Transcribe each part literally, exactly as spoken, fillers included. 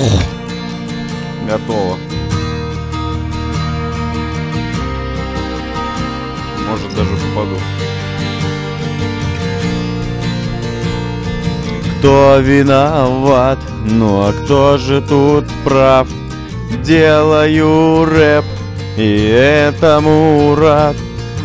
Готово. Может, даже попаду. Кто виноват? Ну а кто же тут прав? Делаю рэп, и этому рад.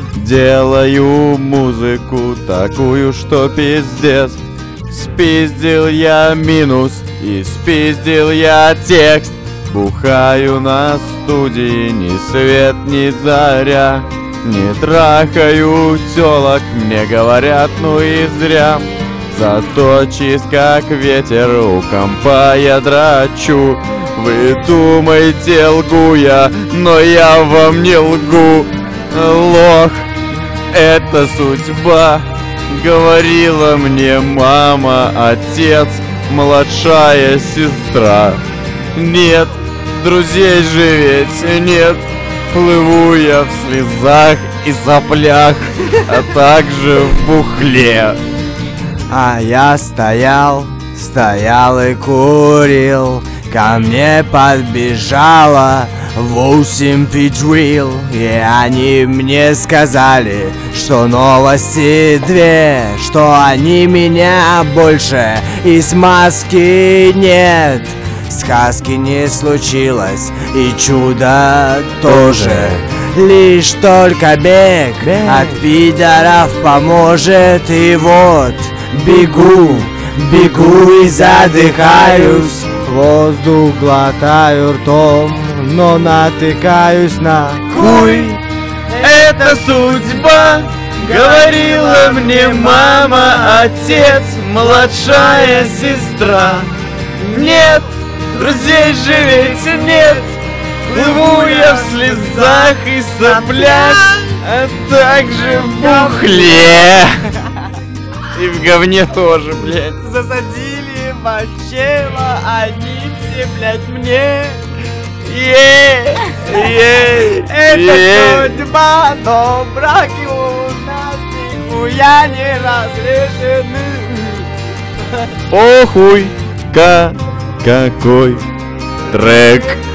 Делаю музыку такую, что пиздец. Спиздил я минус и спиздил я текст. Бухаю на студии ни свет ни заря. Не трахаю тёлок, мне говорят, ну и зря. Зато чист как ветер, у компа я драчу. Вы думаете, лгу я, но я вам не лгу. Лох, это судьба, говорила мне мама, отец, младшая сестра. Нет, друзей же ведь нет. Плыву я в слезах и соплях, а также в бухле. А я стоял, стоял и курил. Ко мне подбежала восемь пиджрил, и они мне сказали, что новости две, что они меня больше и смазки нет. Сказки не случилось, и чудо тоже. Лишь только бег от пидоров поможет. И вот бегу, бегу и задыхаюсь. Воздух глотаю ртом, но натыкаюсь на хуй. Это судьба, говорила мне мама, отец, младшая сестра. Нет, друзей же ведь нет. Плыву я в слезах и соплях, а также в бухле. И в говне тоже, блядь. Засадили вообще-то они все, блядь, мне. Е, е, Это е. судьба, но браки у нас нихуя не разрешены. Похуй, ка, какой трек.